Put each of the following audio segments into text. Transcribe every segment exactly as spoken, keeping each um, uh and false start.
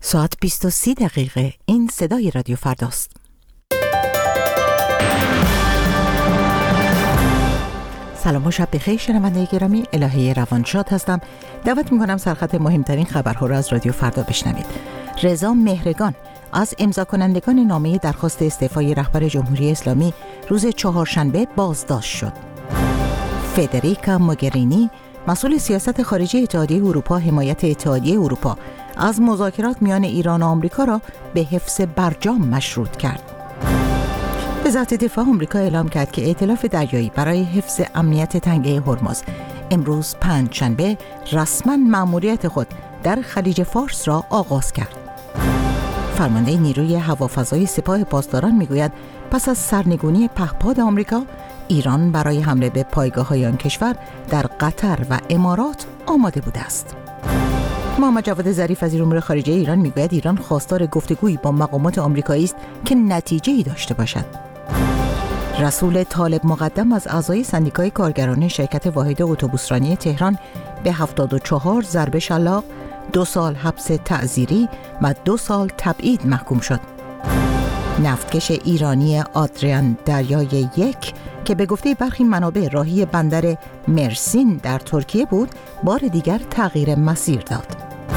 ساعت بیست و سی دقیقه. این صدای رادیو فرداست. سلام و شب بخیر شنونده گرامی، الهه روانشاد هستم. دعوت میکنم سرخط مهمترین خبرها را از رادیو فردا بشنوید. رضا مهرگان از امضا کنندگان نامه درخواست استعفای رهبر جمهوری اسلامی روز چهارشنبه بازداشت شد. فدریکا موگرینی مسئول سیاست خارجی اتحادیه اروپا حمایت اتحادیه اروپا از مذاکرات میان ایران و آمریکا را به حفظ برجام مشروط کرد. وزارت دفاع آمریکا اعلام کرد که ائتلاف دریایی برای حفظ امنیت تنگه هرمز امروز پنجشنبه رسما مأموریت خود در خلیج فارس را آغاز کرد. فرمانده نیروی هوافضای سپاه پاسداران میگوید پس از سرنگونی پهپاد آمریکا، ایران برای حمله به پایگاه‌های آن کشور در قطر و امارات آماده بوده است. محمد جواد ظریف وزیر امور خارجه ایران میگوید ایران خواستار گفتگویی با مقامات آمریکایی است که نتیجه‌ای داشته باشد. رسول طالب مقدم از اعضای سندیکای کارگران شرکت واحد اتوبوسرانی تهران به هفتاد و چهار ضرب شلاق، دو سال حبس تعزیری و دو سال تبعید محکوم شد. نفتکش ایرانی آدریان دریای یک که به گفته برخی منابع راهی بندر مرسین در ترکیه بود، بار دیگر تغییر مسیر داد.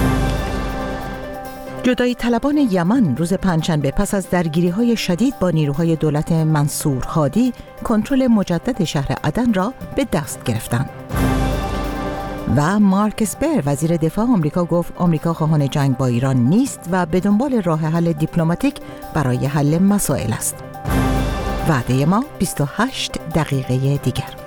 جدایی طلبان یمن روز پنجشنبه پس از درگیری‌های شدید با نیروهای دولت منصور هادی کنترل مجدد شهر عدن را به دست گرفتند. و مارک اسپر وزیر دفاع آمریکا گفت آمریکا خواهان جنگ با ایران نیست و به دنبال راه حل دیپلماتیک برای حل مسائل است. وعده ما بیست و هشت دقیقه دیگر.